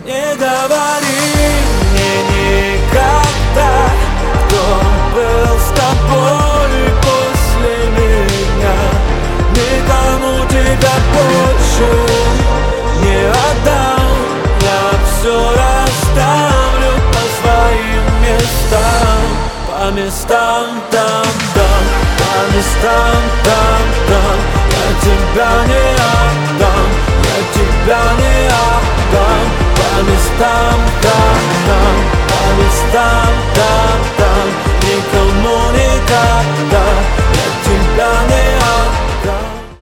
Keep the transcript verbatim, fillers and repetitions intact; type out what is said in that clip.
Не говори мне никогда, кто был с тобой после меня. Никому тебя больше не отдам. Я все расставлю по своим местам, по местам там, там, по местам там, там. Я тебя не отдам, я тебя не отдам. По местам